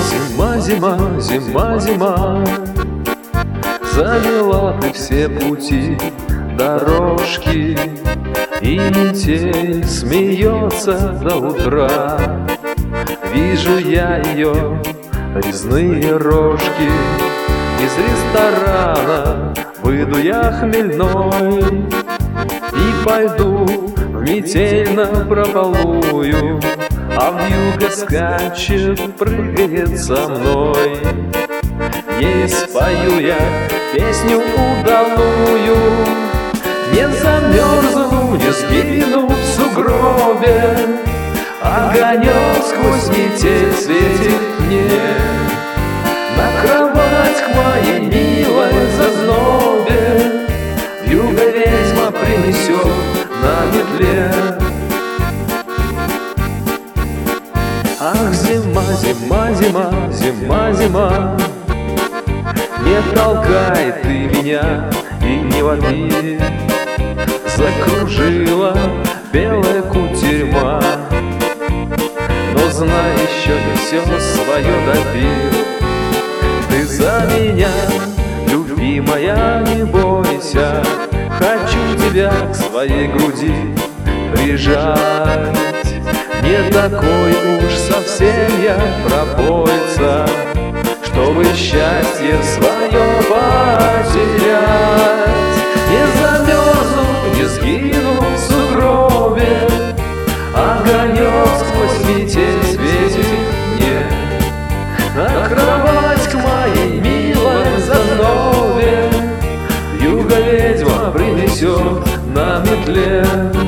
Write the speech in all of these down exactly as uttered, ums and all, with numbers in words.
зима, зима, зима, зима, замела ты все пути, дорожки, и метель смеется до утра. Вижу я ее резные рожки, из ресторана выйду я хмельной и пойду в метель напропалую, а вьюга скачет, прыгает со мной. Ей спою я песню удалую, не замерзну, не сгину в сугробе, огонек сквозь метель светит мне. На кровать к моей милой зазнобе вьюга ведьма принесет на метле. Ах, зима, зима, зима, зима, зима, не толкай ты меня и не води. Закружила белая кутерьма, но знай, еще не все свое добил. Ты за меня, любимая, не бойся, хочу тебя к своей груди прижать. Не такой уж совсем я пропойца, чтобы счастье свое потерять. Не замерзну, не сгину в сугробе, огонек сквозь метель светит мне. На кровать к моей милой зазнобе вьюга ведьма принесет на метле.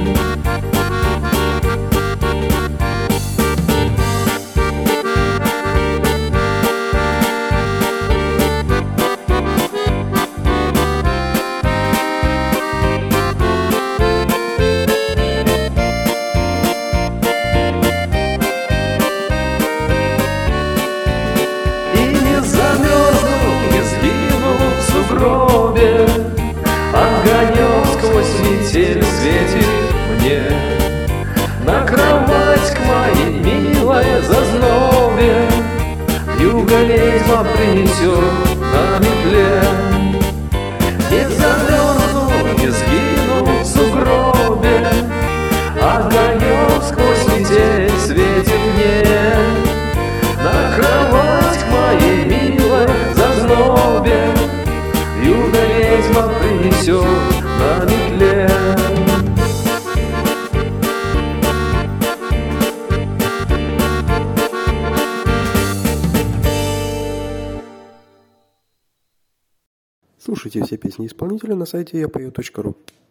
Огонек сквозь метель светит мне. На кровать к моей милой зазнобе вьюга ведьма принесет на метле. Не замерзну, не сгину в сугробе, огонек сквозь метель светит мне. На кровать к моей милой зазнобе вьюга ведьма принесет на метле. Слушайте все песни исполнителя на сайте я пою точка ру.